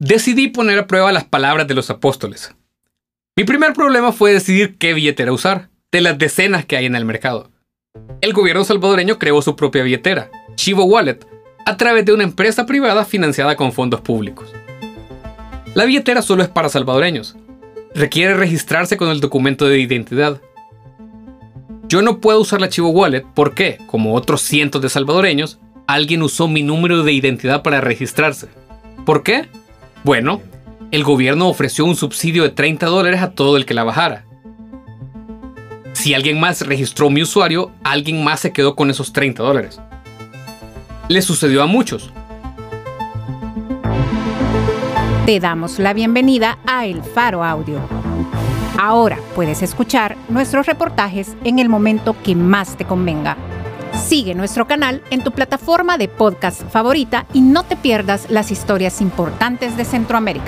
Decidí poner a prueba las palabras de los apóstoles. Mi primer problema fue decidir qué billetera usar, de las decenas que hay en el mercado. El gobierno salvadoreño creó su propia billetera, Chivo Wallet, a través de una empresa privada financiada con fondos públicos. La billetera solo es para salvadoreños. Requiere registrarse con el documento de identidad. Yo no puedo usar la Chivo Wallet porque, como otros cientos de salvadoreños, alguien usó mi número de identidad para registrarse. ¿Por qué? Bueno, el gobierno ofreció un subsidio de $30 a todo el que la bajara. Si alguien más registró mi usuario, alguien más se quedó con esos $30. Le sucedió a muchos. Te damos la bienvenida a El Faro Audio. Ahora puedes escuchar nuestros reportajes en el momento que más te convenga. Sigue nuestro canal en tu plataforma de podcast favorita y no te pierdas las historias importantes de Centroamérica.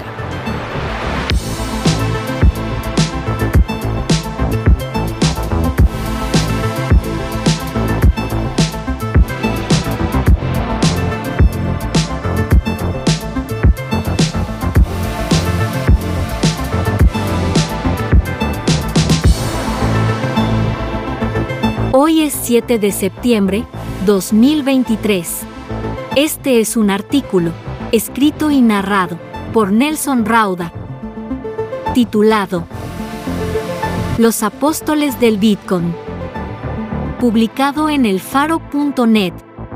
Hoy es 7 de septiembre 2023. Este es un artículo escrito y narrado por Nelson Rauda, titulado Los Apóstoles del Bitcoin, publicado en elfaro.net.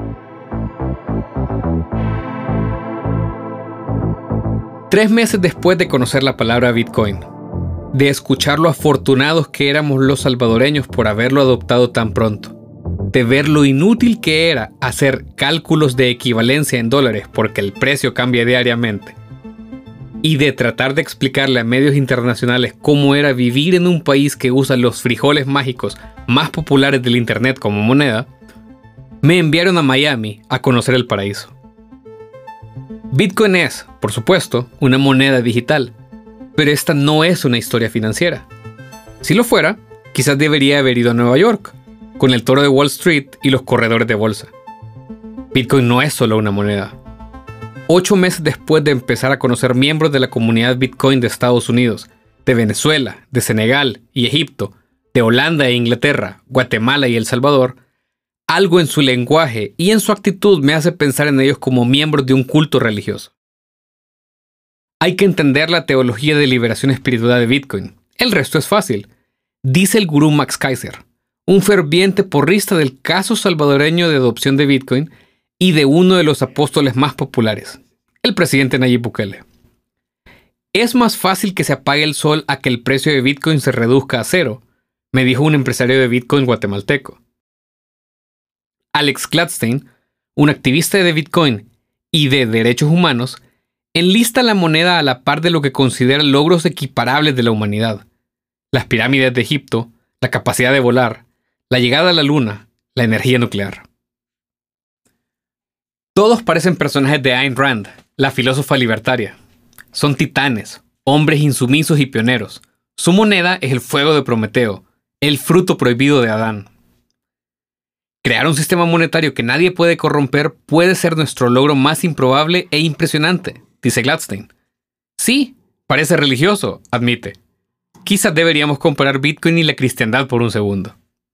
Tres meses después de conocer la palabra Bitcoin, de escuchar lo afortunados que éramos los salvadoreños por haberlo adoptado tan pronto, de ver lo inútil que era hacer cálculos de equivalencia en dólares porque el precio cambia diariamente, y de tratar de explicarle a medios internacionales cómo era vivir en un país que usa los frijoles mágicos más populares del internet como moneda, me enviaron a Miami a conocer el paraíso. Bitcoin es, por supuesto, una moneda digital, pero esta no es una historia financiera. Si lo fuera, quizás debería haber ido a Nueva York, con el toro de Wall Street y los corredores de bolsa. Bitcoin no es solo una moneda. 8 meses después de empezar a conocer miembros de la comunidad Bitcoin de Estados Unidos, de Venezuela, de Senegal y Egipto, de Holanda e Inglaterra, Guatemala y El Salvador, algo en su lenguaje y en su actitud me hace pensar en ellos como miembros de un culto religioso. Hay que entender la teología de liberación espiritual de Bitcoin. El resto es fácil. Dice el gurú Max Keiser, un ferviente porrista del caso salvadoreño de adopción de Bitcoin y de uno de los apóstoles más populares, el presidente Nayib Bukele. Es más fácil que se apague el sol a que el precio de Bitcoin se reduzca a cero, me dijo un empresario de Bitcoin guatemalteco. Alex Gladstein, un activista de Bitcoin y de derechos humanos, enlista la moneda a la par de lo que considera logros equiparables de la humanidad: las pirámides de Egipto, la capacidad de volar, la llegada a la luna, la energía nuclear. Todos parecen personajes de Ayn Rand, la filósofa libertaria. Son titanes, hombres insumisos y pioneros. Su moneda es el fuego de Prometeo, el fruto prohibido de Adán. Crear un sistema monetario que nadie puede corromper puede ser nuestro logro más improbable e impresionante, dice Gladstein. Sí, parece religioso, admite. Quizás deberíamos comparar Bitcoin y la cristiandad por un segundo.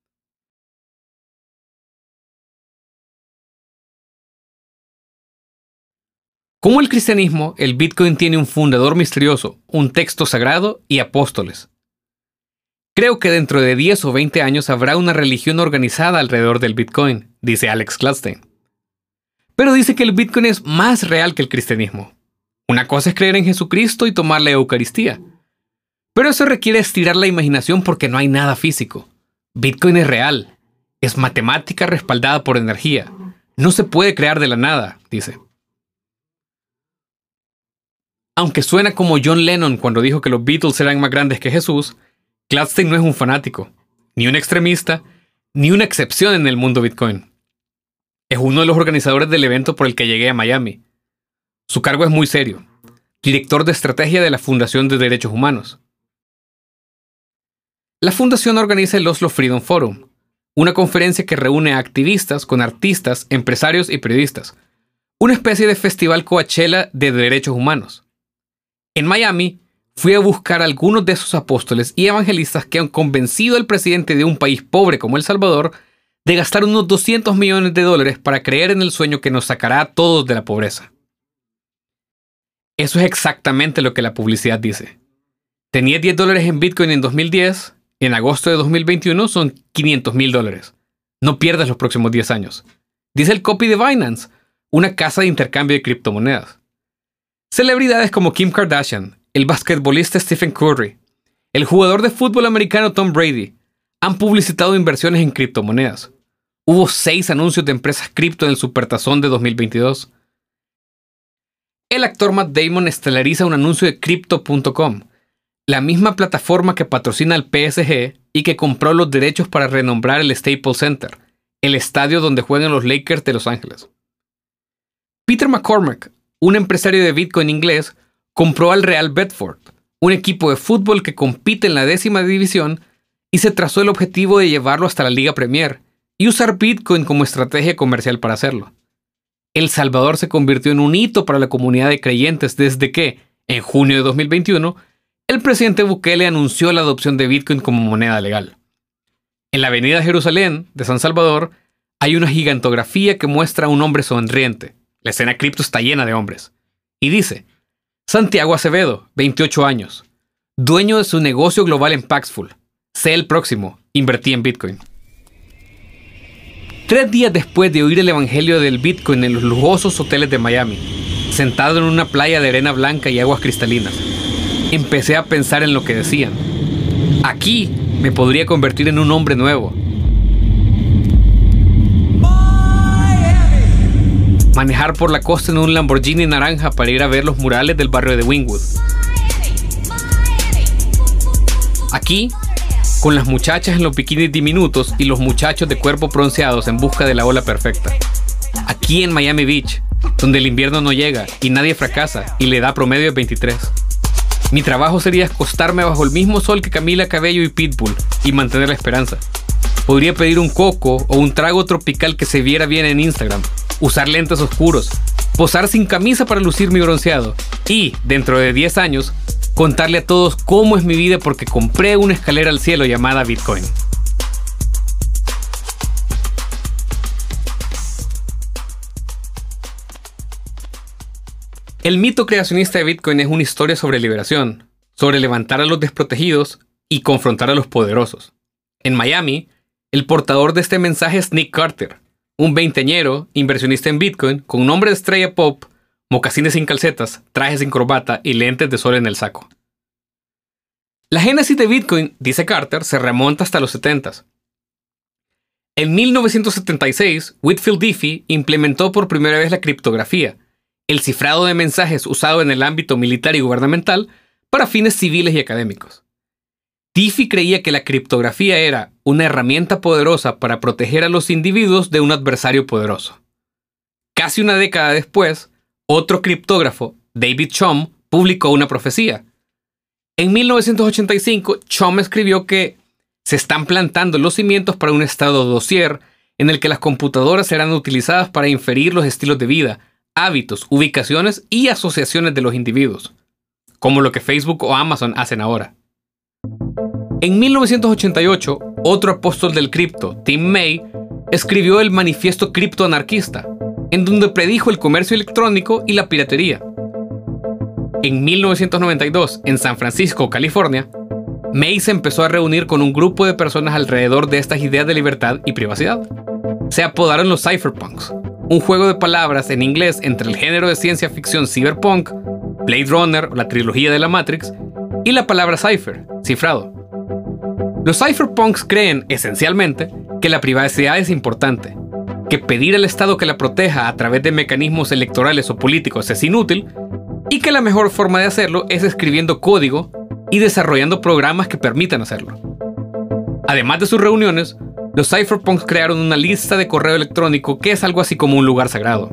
Como el cristianismo, el Bitcoin tiene un fundador misterioso, un texto sagrado y apóstoles. Creo que dentro de 10 o 20 años habrá una religión organizada alrededor del Bitcoin, dice Alex Gladstein. Pero dice que el Bitcoin es más real que el cristianismo. Una cosa es creer en Jesucristo y tomar la Eucaristía. Pero eso requiere estirar la imaginación porque no hay nada físico. Bitcoin es real. Es matemática respaldada por energía. No se puede crear de la nada, dice. Aunque suena como John Lennon cuando dijo que los Beatles eran más grandes que Jesús, Gladstein no es un fanático, ni un extremista, ni una excepción en el mundo Bitcoin. Es uno de los organizadores del evento por el que llegué a Miami. Su cargo es muy serio, director de estrategia de la Fundación de Derechos Humanos. La fundación organiza el Oslo Freedom Forum, una conferencia que reúne a activistas con artistas, empresarios y periodistas, una especie de festival Coachella de derechos humanos. En Miami, fui a buscar a algunos de esos apóstoles y evangelistas que han convencido al presidente de un país pobre como El Salvador de gastar unos $200 millones para creer en el sueño que nos sacará a todos de la pobreza. Eso es exactamente lo que la publicidad dice. Tenía $10 en Bitcoin en 2010, en agosto de 2021 son $500,000. No pierdas los próximos 10 años. Dice el copy de Binance, una casa de intercambio de criptomonedas. Celebridades como Kim Kardashian, el basquetbolista Stephen Curry, el jugador de fútbol americano Tom Brady, han publicitado inversiones en criptomonedas. Hubo 6 anuncios de empresas cripto en el Supertazón de 2022. El actor Matt Damon estelariza un anuncio de Crypto.com, la misma plataforma que patrocina al PSG y que compró los derechos para renombrar el Staples Center, el estadio donde juegan los Lakers de Los Ángeles. Peter McCormack, un empresario de Bitcoin inglés, compró al Real Bedford, un equipo de fútbol que compite en la 10ª división, y se trazó el objetivo de llevarlo hasta la Liga Premier y usar Bitcoin como estrategia comercial para hacerlo. El Salvador se convirtió en un hito para la comunidad de creyentes desde que, en junio de 2021, el presidente Bukele anunció la adopción de Bitcoin como moneda legal. En la avenida Jerusalén de San Salvador hay una gigantografía que muestra a un hombre sonriente. La escena cripto está llena de hombres. Y dice: Santiago Acevedo, 28 años, dueño de su negocio global en Paxful. Sé el próximo, invertí en Bitcoin. 3 días después de oír el evangelio del Bitcoin en los lujosos hoteles de Miami, sentado en una playa de arena blanca y aguas cristalinas, empecé a pensar en lo que decían. Aquí me podría convertir en un hombre nuevo. Manejar por la costa en un Lamborghini naranja para ir a ver los murales del barrio de Wynwood. Aquí, con las muchachas en los bikinis diminutos y los muchachos de cuerpo bronceados en busca de la ola perfecta. Aquí en Miami Beach, donde el invierno no llega y nadie fracasa y la edad promedio es 23. Mi trabajo sería acostarme bajo el mismo sol que Camila Cabello y Pitbull y mantener la esperanza. Podría pedir un coco o un trago tropical que se viera bien en Instagram, usar lentes oscuros, posar sin camisa para lucir mi bronceado y, dentro de 10 años, contarle a todos cómo es mi vida porque compré una escalera al cielo llamada Bitcoin. El mito creacionista de Bitcoin es una historia sobre liberación, sobre levantar a los desprotegidos y confrontar a los poderosos. En Miami, el portador de este mensaje es Nick Carter, un veinteañero inversionista en Bitcoin con nombre de estrella pop, mocasines sin calcetas, trajes sin corbata y lentes de sol en el saco. La génesis de Bitcoin, dice Carter, se remonta hasta los 70s. En 1976, Whitfield Diffie implementó por primera vez la criptografía, el cifrado de mensajes usado en el ámbito militar y gubernamental para fines civiles y académicos. Diffie creía que la criptografía era una herramienta poderosa para proteger a los individuos de un adversario poderoso. Casi una década después, otro criptógrafo, David Chaum, publicó una profecía. En 1985, Chaum escribió que se están plantando los cimientos para un estado dossier en el que las computadoras serán utilizadas para inferir los estilos de vida, hábitos, ubicaciones y asociaciones de los individuos, como lo que Facebook o Amazon hacen ahora. En 1988, otro apóstol del cripto, Tim May, escribió el Manifiesto Criptoanarquista, en donde predijo el comercio electrónico y la piratería. En 1992, en San Francisco, California, May se empezó a reunir con un grupo de personas alrededor de estas ideas de libertad y privacidad. Se apodaron los cypherpunks, un juego de palabras en inglés entre el género de ciencia ficción cyberpunk, Blade Runner o la trilogía de la Matrix, y la palabra cipher, cifrado. Los cypherpunks creen, esencialmente, que la privacidad es importante, que pedir al Estado que la proteja a través de mecanismos electorales o políticos es inútil, y que la mejor forma de hacerlo es escribiendo código y desarrollando programas que permitan hacerlo. Además de sus reuniones, los cypherpunks crearon una lista de correo electrónico que es algo así como un lugar sagrado.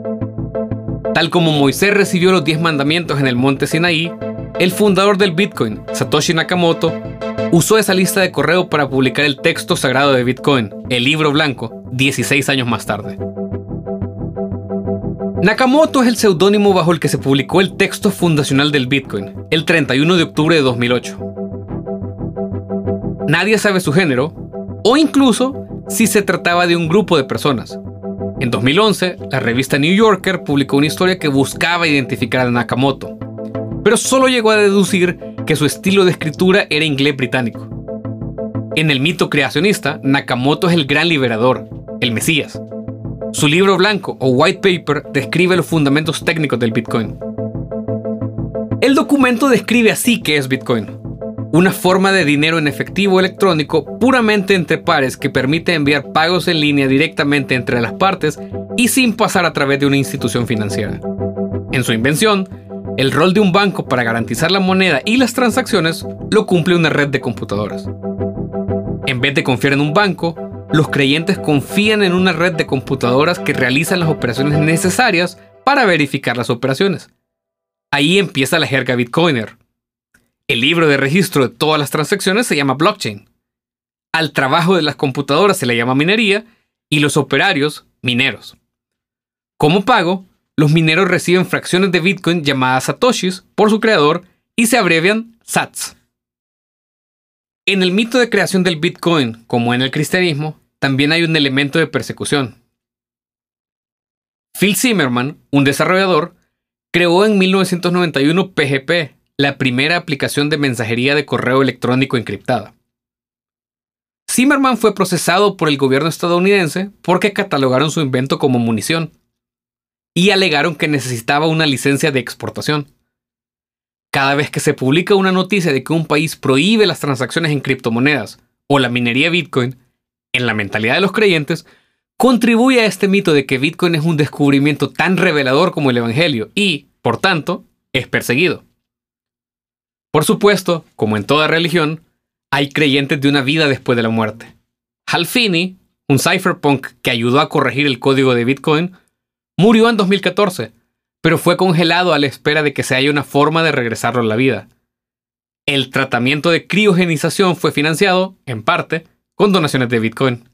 Tal como Moisés recibió los 10 mandamientos en el monte Sinaí, el fundador del Bitcoin, Satoshi Nakamoto, usó esa lista de correo para publicar el texto sagrado de Bitcoin, el libro blanco, 16 años más tarde. Nakamoto es el seudónimo bajo el que se publicó el texto fundacional del Bitcoin, el 31 de octubre de 2008. Nadie sabe su género, o incluso si se trataba de un grupo de personas. En 2011, la revista New Yorker publicó una historia que buscaba identificar a Nakamoto, pero solo llegó a deducir que su estilo de escritura era inglés británico. En el mito creacionista, Nakamoto es el gran liberador, el Mesías. Su libro blanco o white paper describe los fundamentos técnicos del Bitcoin. El documento describe así qué es Bitcoin: una forma de dinero en efectivo electrónico puramente entre pares que permite enviar pagos en línea directamente entre las partes y sin pasar a través de una institución financiera. En su invención, el rol de un banco para garantizar la moneda y las transacciones lo cumple una red de computadoras. En vez de confiar en un banco, los creyentes confían en una red de computadoras que realizan las operaciones necesarias para verificar las operaciones. Ahí empieza la jerga bitcoiner. El libro de registro de todas las transacciones se llama blockchain. Al trabajo de las computadoras se le llama minería y los operarios, mineros. Como pago, los mineros reciben fracciones de Bitcoin llamadas satoshis por su creador y se abrevian sats. En el mito de creación del Bitcoin, como en el cristianismo, también hay un elemento de persecución. Phil Zimmermann, un desarrollador, creó en 1991 PGP, la primera aplicación de mensajería de correo electrónico encriptada. Zimmermann fue procesado por el gobierno estadounidense porque catalogaron su invento como munición y alegaron que necesitaba una licencia de exportación. Cada vez que se publica una noticia de que un país prohíbe las transacciones en criptomonedas o la minería Bitcoin, en la mentalidad de los creyentes, contribuye a este mito de que Bitcoin es un descubrimiento tan revelador como el Evangelio y, por tanto, es perseguido. Por supuesto, como en toda religión, hay creyentes de una vida después de la muerte. Hal Finney, un cypherpunk que ayudó a corregir el código de Bitcoin, murió en 2014, pero fue congelado a la espera de que se haya una forma de regresarlo a la vida. El tratamiento de criogenización fue financiado, en parte, con donaciones de Bitcoin.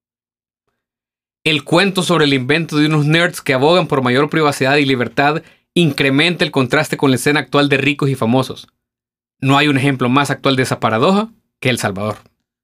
El cuento sobre el invento de unos nerds que abogan por mayor privacidad y libertad incrementa el contraste con la escena actual de ricos y famosos. No hay un ejemplo más actual de esa paradoja que El Salvador.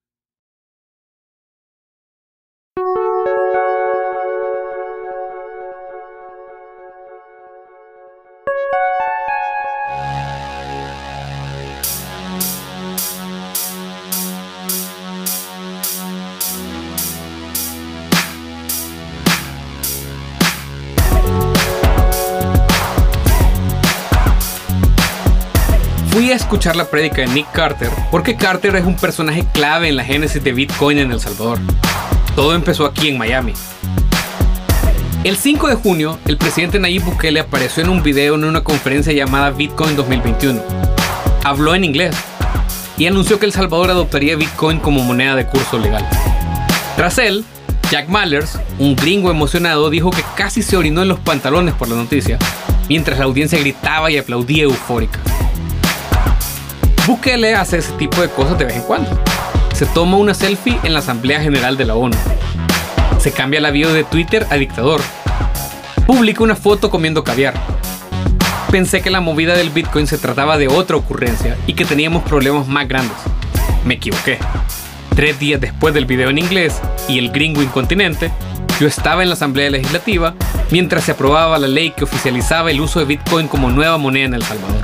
Fui a escuchar la prédica de Nick Carter porque Carter es un personaje clave en la génesis de Bitcoin en El Salvador. Todo empezó aquí en Miami. El 5 de junio, el presidente Nayib Bukele apareció en un video en una conferencia llamada Bitcoin 2021. Habló en inglés y anunció que El Salvador adoptaría Bitcoin como moneda de curso legal. Tras él, Jack Mallers, un gringo emocionado, dijo que casi se orinó en los pantalones por la noticia, mientras la audiencia gritaba y aplaudía eufórica. Bukele hace ese tipo de cosas de vez en cuando. Se toma una selfie en la Asamblea General de la ONU. Se cambia la bio de Twitter a dictador. Publica una foto comiendo caviar. Pensé que la movida del Bitcoin se trataba de otra ocurrencia y que teníamos problemas más grandes. Me equivoqué. 3 días después del video en inglés y el gringo incontinente, yo estaba en la Asamblea Legislativa mientras se aprobaba la ley que oficializaba el uso de Bitcoin como nueva moneda en El Salvador.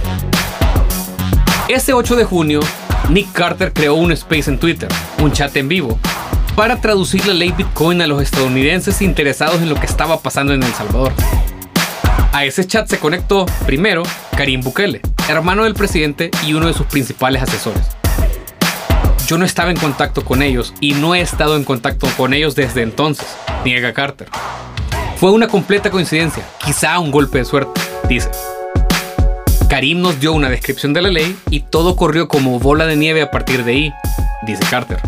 Ese 8 de junio, Nick Carter creó un space en Twitter, un chat en vivo, para traducir la ley Bitcoin a los estadounidenses interesados en lo que estaba pasando en El Salvador. A ese chat se conectó, primero, Karim Bukele, hermano del presidente y uno de sus principales asesores. Yo no estaba en contacto con ellos y no he estado en contacto con ellos desde entonces, niega Carter. Fue una completa coincidencia, quizá un golpe de suerte, dice. Karim nos dio una descripción de la ley y todo corrió como bola de nieve a partir de ahí, dice Carter.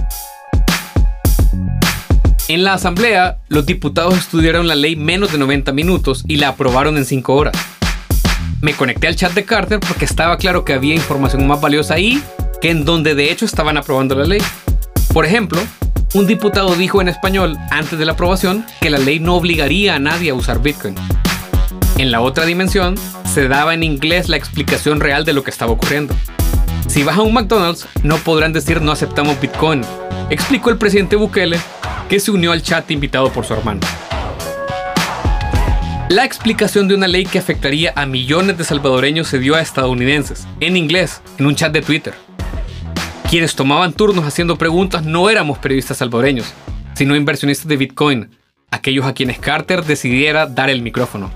En la asamblea, los diputados estudiaron la ley menos de 90 minutos y la aprobaron en 5 horas. Me conecté al chat de Carter porque estaba claro que había información más valiosa ahí que en donde de hecho estaban aprobando la ley. Por ejemplo, un diputado dijo en español antes de la aprobación que la ley no obligaría a nadie a usar Bitcoin. En la otra dimensión, se daba en inglés la explicación real de lo que estaba ocurriendo. Si vas a un McDonald's, no podrán decir no aceptamos Bitcoin, explicó el presidente Bukele, que se unió al chat invitado por su hermano. La explicación de una ley que afectaría a millones de salvadoreños se dio a estadounidenses, en inglés, en un chat de Twitter. Quienes tomaban turnos haciendo preguntas no éramos periodistas salvadoreños, sino inversionistas de Bitcoin, aquellos a quienes Carter decidiera dar el micrófono.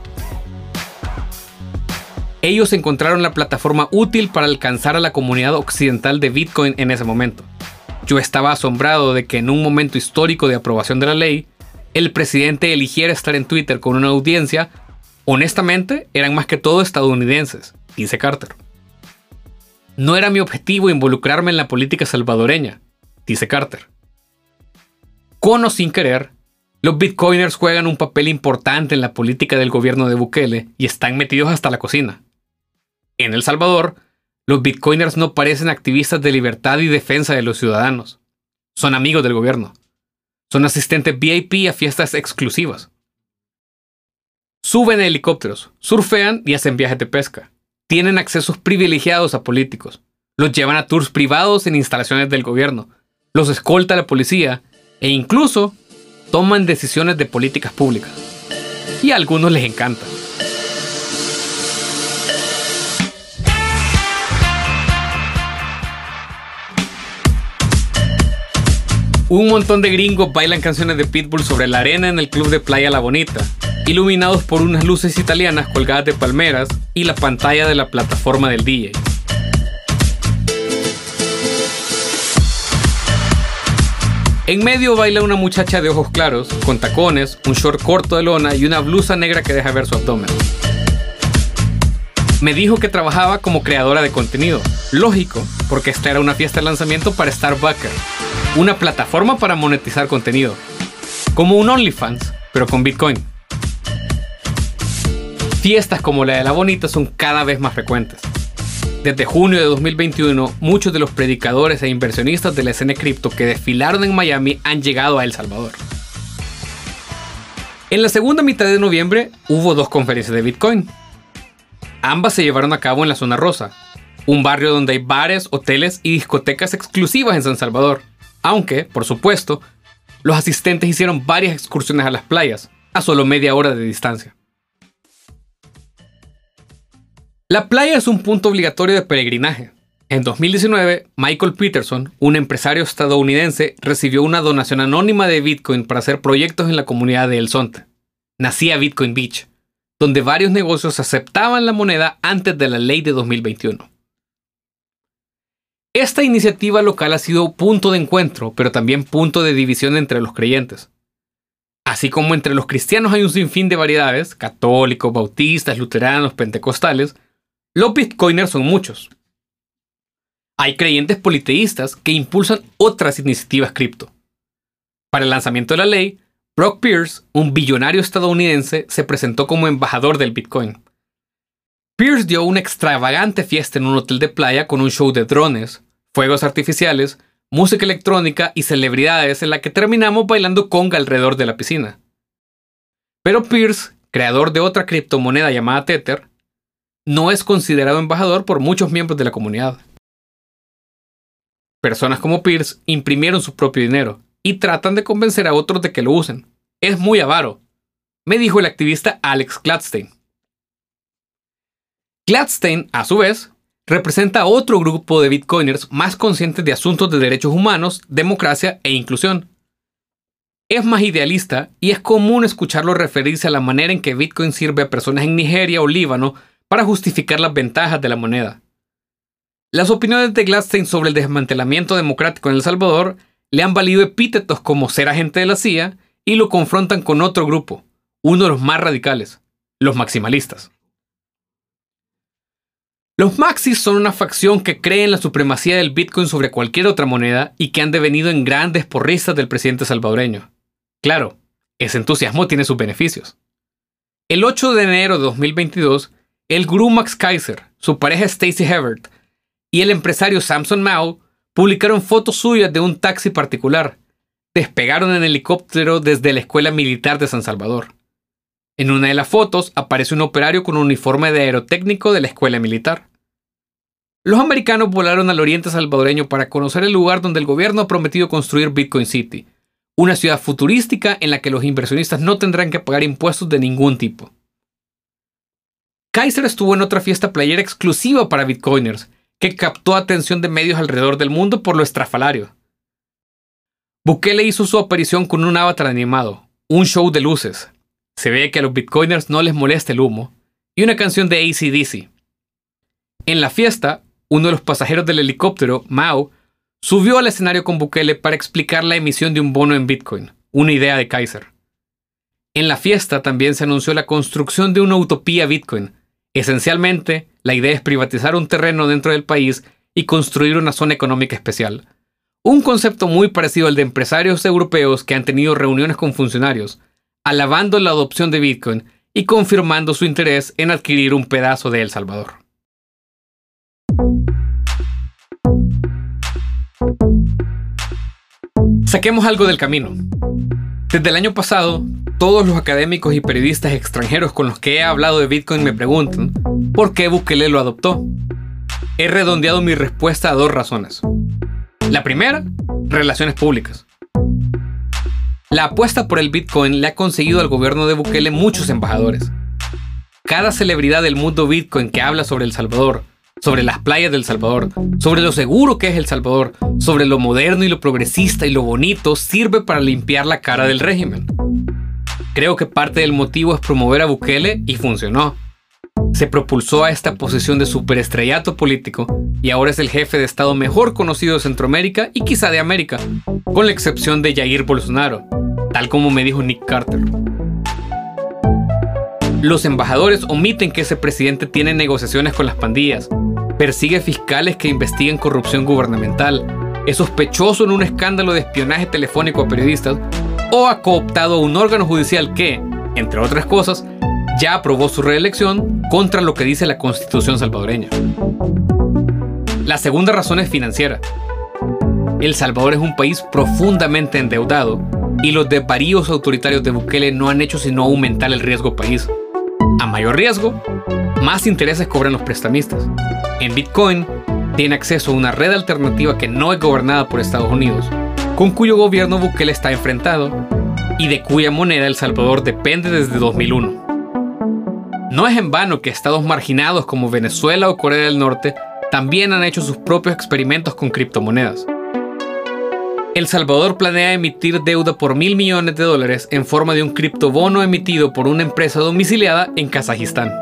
Ellos encontraron la plataforma útil para alcanzar a la comunidad occidental de Bitcoin en ese momento. Yo estaba asombrado de que en un momento histórico de aprobación de la ley, el presidente eligiera estar en Twitter con una audiencia, honestamente, eran más que todo estadounidenses, dice Carter. No era mi objetivo involucrarme en la política salvadoreña, dice Carter. Con o sin querer, los bitcoiners juegan un papel importante en la política del gobierno de Bukele y están metidos hasta la cocina. En El Salvador, los bitcoiners no parecen activistas de libertad y defensa de los ciudadanos. Son amigos del gobierno. Son asistentes VIP a fiestas exclusivas. Suben a helicópteros, surfean y hacen viajes de pesca. Tienen accesos privilegiados a políticos. Los llevan a tours privados en instalaciones del gobierno. Los escolta la policía e incluso toman decisiones de políticas públicas. Y a algunos les encanta. Un montón de gringos bailan canciones de Pitbull sobre la arena en el club de Playa La Bonita, iluminados por unas luces italianas colgadas de palmeras y la pantalla de la plataforma del DJ. En medio baila una muchacha de ojos claros, con tacones, un short corto de lona y una blusa negra que deja ver su abdomen. Me dijo que trabajaba como creadora de contenido. Lógico, porque esta era una fiesta de lanzamiento para Starbucker, una plataforma para monetizar contenido. Como un OnlyFans, pero con Bitcoin. Fiestas como la de La Bonita son cada vez más frecuentes. Desde junio de 2021, muchos de los predicadores e inversionistas de la escena cripto que desfilaron en Miami han llegado a El Salvador. En la segunda mitad de noviembre hubo 2 conferencias de Bitcoin. Ambas se llevaron a cabo en la Zona Rosa, un barrio donde hay bares, hoteles y discotecas exclusivas en San Salvador. Aunque, por supuesto, los asistentes hicieron varias excursiones a las playas, a solo media hora de distancia. La playa es un punto obligatorio de peregrinaje. En 2019, Michael Peterson, un empresario estadounidense, recibió una donación anónima de Bitcoin para hacer proyectos en la comunidad de El Zonte. Nacía Bitcoin Beach, donde varios negocios aceptaban la moneda antes de la ley de 2021. Esta iniciativa local ha sido punto de encuentro, pero también punto de división entre los creyentes. Así como entre los cristianos hay un sinfín de variedades, católicos, bautistas, luteranos, pentecostales, los bitcoiners son muchos. Hay creyentes politeístas que impulsan otras iniciativas cripto. Para el lanzamiento de la ley, Brock Pierce, un billonario estadounidense, se presentó como embajador del Bitcoin. Pierce dio una extravagante fiesta en un hotel de playa con un show de drones, fuegos artificiales, música electrónica y celebridades en la que terminamos bailando conga alrededor de la piscina. Pero Pierce, creador de otra criptomoneda llamada Tether, no es considerado embajador por muchos miembros de la comunidad. Personas como Pierce imprimieron su propio dinero y tratan de convencer a otros de que lo usen. Es muy avaro, me dijo el activista Alex Gladstein. Gladstein, a su vez, representa a otro grupo de bitcoiners más conscientes de asuntos de derechos humanos, democracia e inclusión. Es más idealista y es común escucharlo referirse a la manera en que Bitcoin sirve a personas en Nigeria o Líbano para justificar las ventajas de la moneda. Las opiniones de Gladstein sobre el desmantelamiento democrático en El Salvador le han valido epítetos como ser agente de la CIA y lo confrontan con otro grupo, uno de los más radicales, los maximalistas. Los maxis son una facción que cree en la supremacía del Bitcoin sobre cualquier otra moneda y que han devenido en grandes porristas del presidente salvadoreño. Claro, ese entusiasmo tiene sus beneficios. El 8 de enero de 2022, el gurú Max Keiser, su pareja Stacey Hebert y el empresario Samson Mao publicaron fotos suyas de un taxi particular. Despegaron en helicóptero desde la Escuela Militar de San Salvador. En una de las fotos aparece un operario con un uniforme de aerotécnico de la escuela militar. Los americanos volaron al oriente salvadoreño para conocer el lugar donde el gobierno ha prometido construir Bitcoin City, una ciudad futurística en la que los inversionistas no tendrán que pagar impuestos de ningún tipo. Kaiser estuvo en otra fiesta playera exclusiva para bitcoiners, que captó atención de medios alrededor del mundo por lo estrafalario. Bukele hizo su aparición con un avatar animado, un show de luces. Se ve que a los bitcoiners no les molesta el humo, y una canción de AC/DC. En la fiesta, uno de los pasajeros del helicóptero, Mao, subió al escenario con Bukele para explicar la emisión de un bono en Bitcoin, una idea de Kaiser. En la fiesta también se anunció la construcción de una utopía Bitcoin. Esencialmente, la idea es privatizar un terreno dentro del país y construir una zona económica especial. Un concepto muy parecido al de empresarios europeos que han tenido reuniones con funcionarios, alabando la adopción de Bitcoin y confirmando su interés en adquirir un pedazo de El Salvador. Saquemos algo del camino. Desde el año pasado, todos los académicos y periodistas extranjeros con los que he hablado de Bitcoin me preguntan ¿por qué Bukele lo adoptó? He redondeado mi respuesta a 2 razones. La primera, relaciones públicas. La apuesta por el Bitcoin le ha conseguido al gobierno de Bukele muchos embajadores. Cada celebridad del mundo Bitcoin que habla sobre El Salvador, sobre las playas del Salvador, sobre lo seguro que es El Salvador, sobre lo moderno y lo progresista y lo bonito, sirve para limpiar la cara del régimen. Creo que parte del motivo es promover a Bukele y funcionó. Se propulsó a esta posición de superestrellato político y ahora es el jefe de Estado mejor conocido de Centroamérica y quizá de América, con la excepción de Jair Bolsonaro, tal como me dijo Nick Carter. Los embajadores omiten que ese presidente tiene negociaciones con las pandillas, persigue fiscales que investiguen corrupción gubernamental, es sospechoso en un escándalo de espionaje telefónico a periodistas o ha cooptado a un órgano judicial que, entre otras cosas, ya aprobó su reelección contra lo que dice la Constitución salvadoreña. La segunda razón es financiera. El Salvador es un país profundamente endeudado y los desvaríos autoritarios de Bukele no han hecho sino aumentar el riesgo país. A mayor riesgo, más intereses cobran los prestamistas. En Bitcoin, tiene acceso a una red alternativa que no es gobernada por Estados Unidos, con cuyo gobierno Bukele está enfrentado y de cuya moneda El Salvador depende desde 2001. No es en vano que estados marginados como Venezuela o Corea del Norte también han hecho sus propios experimentos con criptomonedas. El Salvador planea emitir deuda por $1.000 millones en forma de un criptobono emitido por una empresa domiciliada en Kazajistán.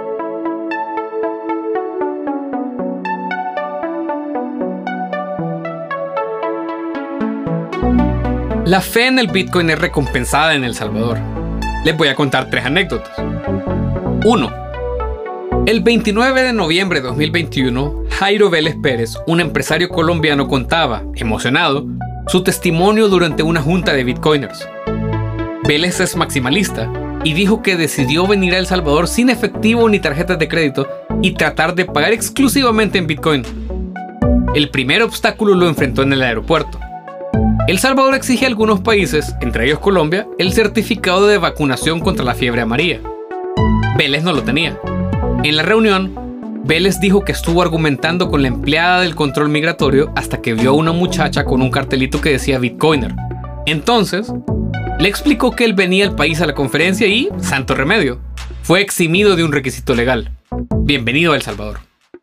La fe en el Bitcoin es recompensada en El Salvador. Les voy a contar 3 anécdotas. 1. El 29 de noviembre de 2021, Jairo Vélez Pérez, un empresario colombiano, contaba, emocionado, su testimonio durante una junta de bitcoiners. Vélez es maximalista y dijo que decidió venir a El Salvador sin efectivo ni tarjetas de crédito y tratar de pagar exclusivamente en Bitcoin. El primer obstáculo lo enfrentó en el aeropuerto. El Salvador exige a algunos países, entre ellos Colombia, el certificado de vacunación contra la fiebre amarilla. Vélez no lo tenía. En la reunión, Vélez dijo que estuvo argumentando con la empleada del control migratorio hasta que vio a una muchacha con un cartelito que decía Bitcoiner. Entonces, le explicó que él venía al país a la conferencia y, santo remedio, fue eximido de un requisito legal. Bienvenido a El Salvador.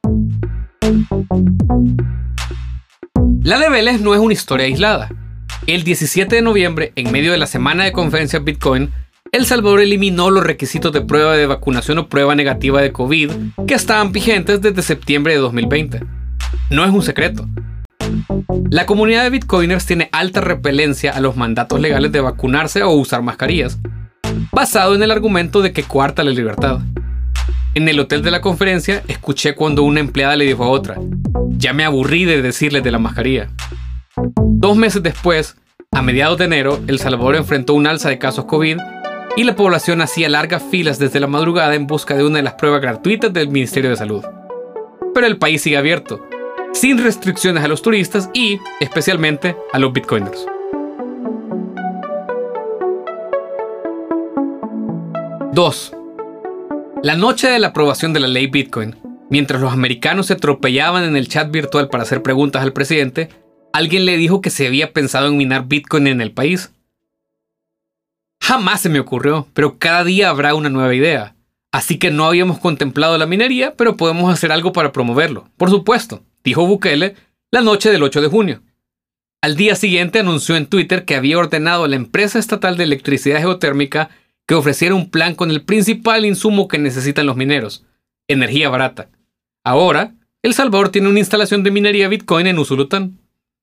La de Vélez no es una historia aislada. El 17 de noviembre, en medio de la semana de conferencias Bitcoin, El Salvador eliminó los requisitos de prueba de vacunación o prueba negativa de COVID que estaban vigentes desde septiembre de 2020. No es un secreto. La comunidad de Bitcoiners tiene alta repelencia a los mandatos legales de vacunarse o usar mascarillas, basado en el argumento de que coarta la libertad. En el hotel de la conferencia, escuché cuando una empleada le dijo a otra: ya me aburrí de decirles de la mascarilla. 2 meses después, a mediados de enero, El Salvador enfrentó un alza de casos COVID y la población hacía largas filas desde la madrugada en busca de una de las pruebas gratuitas del Ministerio de Salud. Pero el país sigue abierto, sin restricciones a los turistas y, especialmente, a los bitcoiners. 2. La noche de la aprobación de la ley Bitcoin, mientras los americanos se atropellaban en el chat virtual para hacer preguntas al presidente, alguien le dijo que se había pensado en minar Bitcoin en el país. Jamás se me ocurrió, pero cada día habrá una nueva idea. Así que no habíamos contemplado la minería, pero podemos hacer algo para promoverlo. Por supuesto, dijo Bukele la noche del 8 de junio. Al día siguiente anunció en Twitter que había ordenado a la empresa estatal de electricidad geotérmica que ofreciera un plan con el principal insumo que necesitan los mineros: energía barata. Ahora, El Salvador tiene una instalación de minería Bitcoin en Usulután.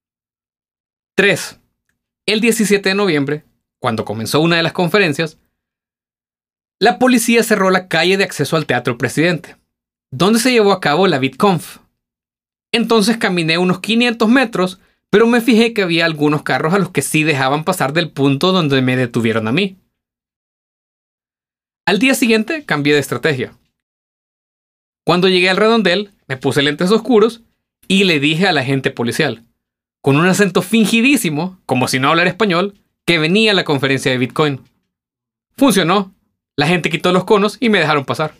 3. El 17 de noviembre, cuando comenzó una de las conferencias, la policía cerró la calle de acceso al Teatro Presidente, donde se llevó a cabo la BitConf. Entonces caminé unos 500 metros, pero me fijé que había algunos carros a los que sí dejaban pasar del punto donde me detuvieron a mí. Al día siguiente cambié de estrategia. Cuando llegué al redondel, me puse lentes oscuros y le dije al agente policial, con un acento fingidísimo, como si no hablara español, que venía a la conferencia de Bitcoin. Funcionó. La gente quitó los conos y me dejaron pasar.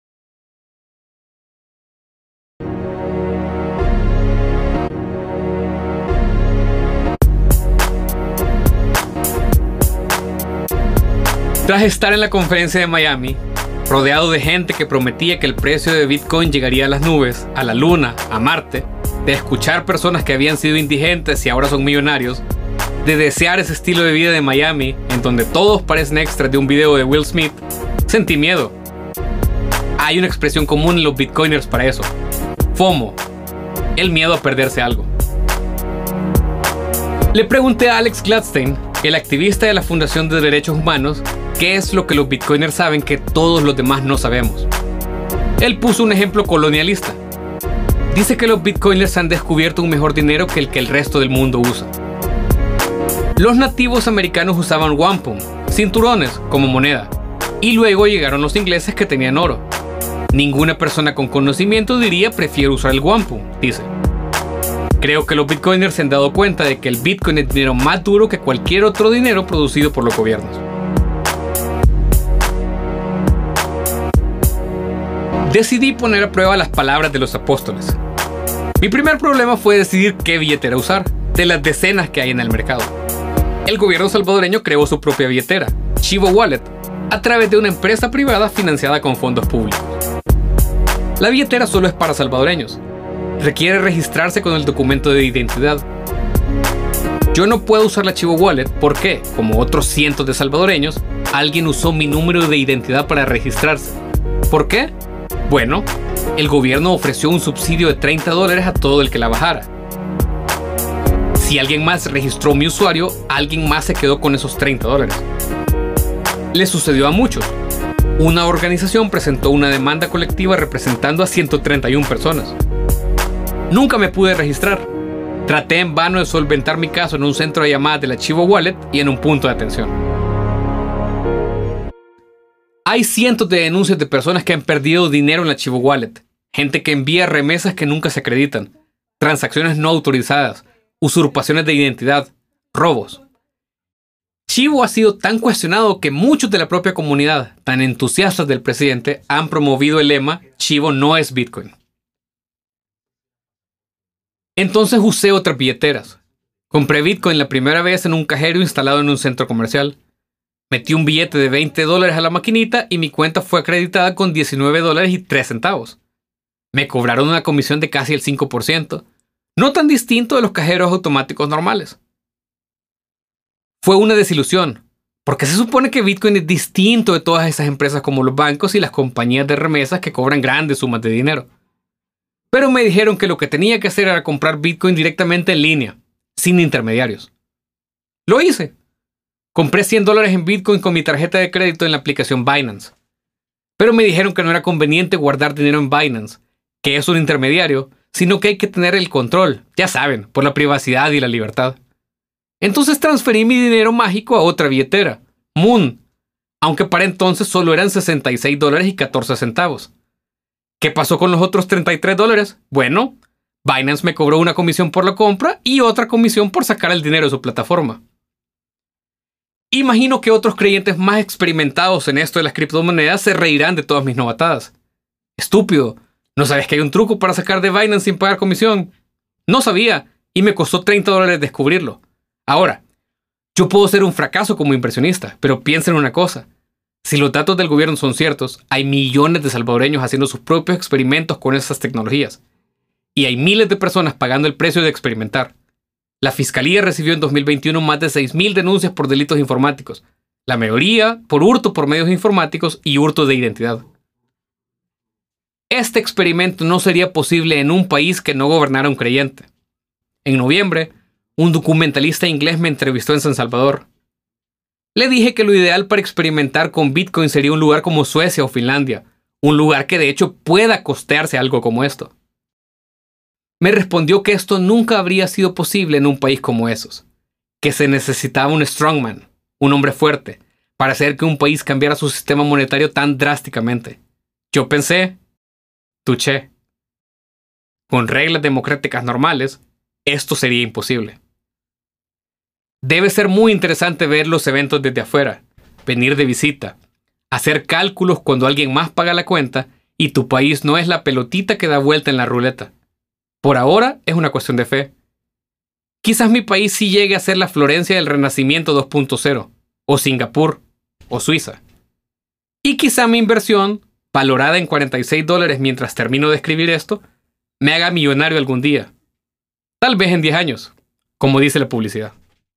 Tras estar en la conferencia de Miami, rodeado de gente que prometía que el precio de Bitcoin llegaría a las nubes, a la luna, a Marte, de escuchar personas que habían sido indigentes y ahora son millonarios, de desear ese estilo de vida de Miami, en donde todos parecen extras de un video de Will Smith, sentí miedo. Hay una expresión común en los bitcoiners para eso: FOMO, el miedo a perderse algo. Le pregunté a Alex Gladstein, el activista de la Fundación de Derechos Humanos, qué es lo que los bitcoiners saben que todos los demás no sabemos. Él puso un ejemplo colonialista. Dice que los bitcoiners han descubierto un mejor dinero que el resto del mundo usa. Los nativos americanos usaban wampum, cinturones, como moneda, y luego llegaron los ingleses que tenían oro. Ninguna persona con conocimiento diría prefiero usar el wampum, dice. Creo que los bitcoiners se han dado cuenta de que el bitcoin es dinero más duro que cualquier otro dinero producido por los gobiernos. Decidí poner a prueba las palabras de los apóstoles. Mi primer problema fue decidir qué billetera usar, de las decenas que hay en el mercado. El gobierno salvadoreño creó su propia billetera, Chivo Wallet, a través de una empresa privada financiada con fondos públicos. La billetera solo es para salvadoreños. Requiere registrarse con el documento de identidad. Yo no puedo usar la Chivo Wallet porque, como otros cientos de salvadoreños, alguien usó mi número de identidad para registrarse. ¿Por qué? Bueno, el gobierno ofreció un subsidio de $30 a todo el que la bajara. Si alguien más registró mi usuario, alguien más se quedó con esos $30. Le sucedió a muchos. Una organización presentó una demanda colectiva representando a 131 personas. Nunca me pude registrar. Traté en vano de solventar mi caso en un centro de llamadas de la Chivo Wallet y en un punto de atención. Hay cientos de denuncias de personas que han perdido dinero en la Chivo Wallet. Gente que envía remesas que nunca se acreditan. Transacciones no autorizadas. Usurpaciones de identidad. Robos. Chivo ha sido tan cuestionado que muchos de la propia comunidad, tan entusiastas del presidente, han promovido el lema Chivo no es Bitcoin. Entonces usé otras billeteras. Compré Bitcoin la primera vez en un cajero instalado en un centro comercial. Metí un billete de $20 a la maquinita y mi cuenta fue acreditada con $19.03. Me cobraron una comisión de casi el 5%, no tan distinto de los cajeros automáticos normales. Fue una desilusión, porque se supone que Bitcoin es distinto de todas esas empresas como los bancos y las compañías de remesas que cobran grandes sumas de dinero. Pero me dijeron que lo que tenía que hacer era comprar Bitcoin directamente en línea, sin intermediarios. Lo hice. Compré $100 en Bitcoin con mi tarjeta de crédito en la aplicación Binance. Pero me dijeron que no era conveniente guardar dinero en Binance, que es un intermediario, sino que hay que tener el control, ya saben, por la privacidad y la libertad. Entonces transferí mi dinero mágico a otra billetera, Moon, aunque para entonces solo eran $66.14. ¿Qué pasó con los otros $33? Bueno, Binance me cobró una comisión por la compra y otra comisión por sacar el dinero de su plataforma. Imagino que otros creyentes más experimentados en esto de las criptomonedas se reirán de todas mis novatadas. Estúpido, ¿no sabes que hay un truco para sacar de Binance sin pagar comisión? No sabía, y me costó $30 descubrirlo. Ahora, yo puedo ser un fracaso como inversionista, pero piensa en una cosa. Si los datos del gobierno son ciertos, hay millones de salvadoreños haciendo sus propios experimentos con esas tecnologías. Y hay miles de personas pagando el precio de experimentar. La Fiscalía recibió en 2021 más de 6.000 denuncias por delitos informáticos, la mayoría por hurto por medios informáticos y hurto de identidad. Este experimento no sería posible en un país que no gobernara un creyente. En noviembre, un documentalista inglés me entrevistó en San Salvador. Le dije que lo ideal para experimentar con Bitcoin sería un lugar como Suecia o Finlandia, un lugar que de hecho pueda costearse algo como esto. Me respondió que esto nunca habría sido posible en un país como esos, que se necesitaba un strongman, un hombre fuerte, para hacer que un país cambiara su sistema monetario tan drásticamente. Yo pensé, touché. Con reglas democráticas normales, esto sería imposible. Debe ser muy interesante ver los eventos desde afuera, venir de visita, hacer cálculos cuando alguien más paga la cuenta y tu país no es la pelotita que da vuelta en la ruleta. Por ahora es una cuestión de fe. Quizás mi país sí llegue a ser la Florencia del Renacimiento 2.0, o Singapur, o Suiza. Y quizá mi inversión, valorada en $46 mientras termino de escribir esto, me haga millonario algún día. Tal vez en 10 años, como dice la publicidad.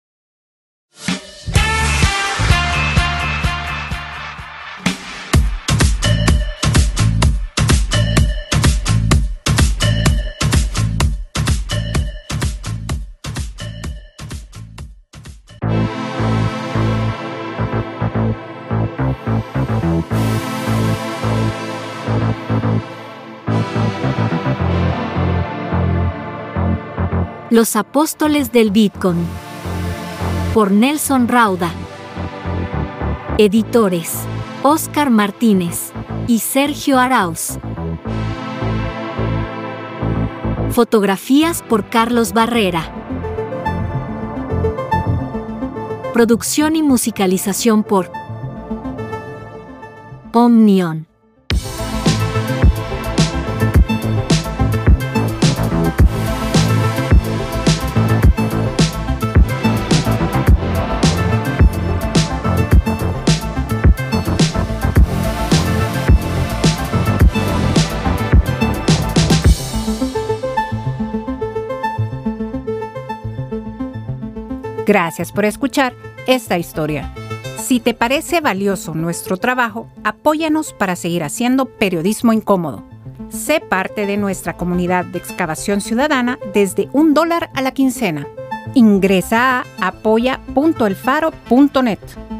Los apóstoles del Bitcoin, por Nelson Rauda. Editores: Óscar Martínez y Sergio Arauz. Fotografías por Carlos Barrera. Producción y musicalización por Omnion. Gracias por escuchar esta historia. Si te parece valioso nuestro trabajo, apóyanos para seguir haciendo periodismo incómodo. Sé parte de nuestra comunidad de excavación ciudadana desde $1 a la quincena. Ingresa a apoya.elfaro.net.